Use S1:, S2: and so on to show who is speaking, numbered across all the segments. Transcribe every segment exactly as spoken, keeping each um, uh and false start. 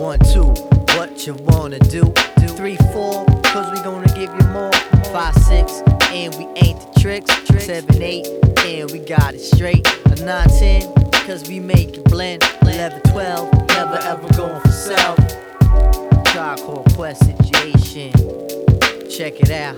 S1: One, two, what you wanna do? do. Three, four, cause we gonna give you more. Five, six, and we ain't the tricks. Seven, eight, and we got it straight. A nine, ten, cause we make it blend. Eleven, twelve, never ever going for self. Tribe Called Quest situation. Check it out.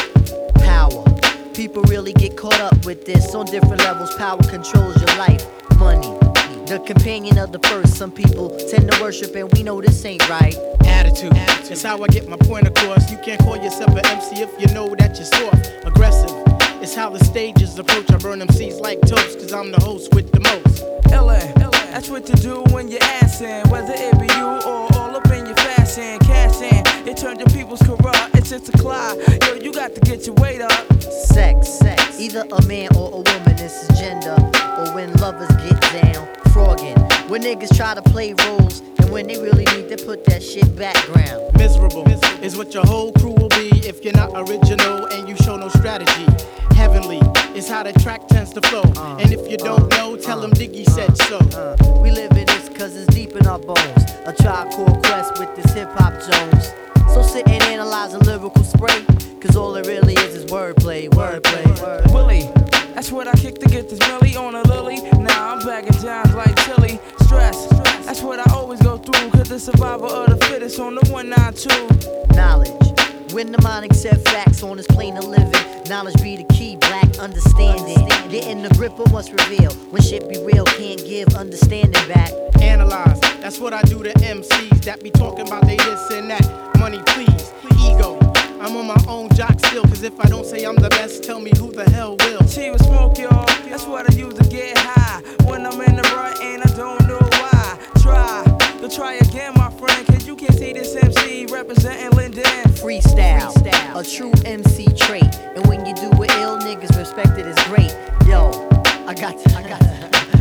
S1: Power. People really get caught up with this on different levels. Power controls your life. Money, the companion of the first. Some people tend to worship and we know this ain't right.
S2: Attitude, it's how I get my point across. You can't call yourself an M C if you know that you're soft. Aggressive, it's how the stages approach. I burn M Cs like toast, cause I'm the host with the most.
S3: L A, that's what to do when you're assin'. Whether it be you or all up in your fashion. Cash in, it turned your people's corrupt. It's just a clock, yo, you got to get your weight up.
S1: Sex, sex, either a man or a woman, this is gender. Or when lovers get down, frogging. When niggas try to play roles, and when they really need to put that shit background.
S2: Miserable is what your whole crew will be if you're not original and you show no strategy. Heavenly is how the track tends to flow. Uh, and if you don't uh, know, tell uh, them Diggy uh, said so.
S1: Uh, we live in this cause it's deep in our bones. A Tribe Called Quest with this hip hop Jones. So sit and analyze a lyrical spray, cause all it really is is wordplay, wordplay. Word.
S3: Willie, that's what I kick to get this Millie on a lily. Now I'm bagging jobs like chili. Stress, that's what I always go through, cause the survival of the fittest on the one nine two.
S1: Knowledge, when the mind accept facts on this plane of living. Knowledge be the key, black understanding. Getting the grip of what's revealed. When shit be real, can't give understanding back.
S2: Analyze, that's what I do to M Cs that be talking about they this and that. Money please, ego, I'm on my own jock still, cause if I don't say I'm the best, tell me who the hell will.
S3: She was smoke, y'all, that's what I use to get high. When I'm in the rut and I don't know why. Try, to try again my friend, cause you can't see this M C representing Linden.
S1: Freestyle, Freestyle, a true M C trait. And when you do it ill, niggas respect it as great. Yo, I got to, I got to.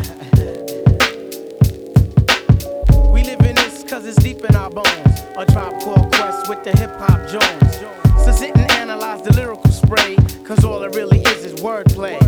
S2: We live in this cause it's deep in our bones. A Tribe Called Quest with the hip hop Jones. So sit and analyze the lyrical spray, cause all it really is is wordplay.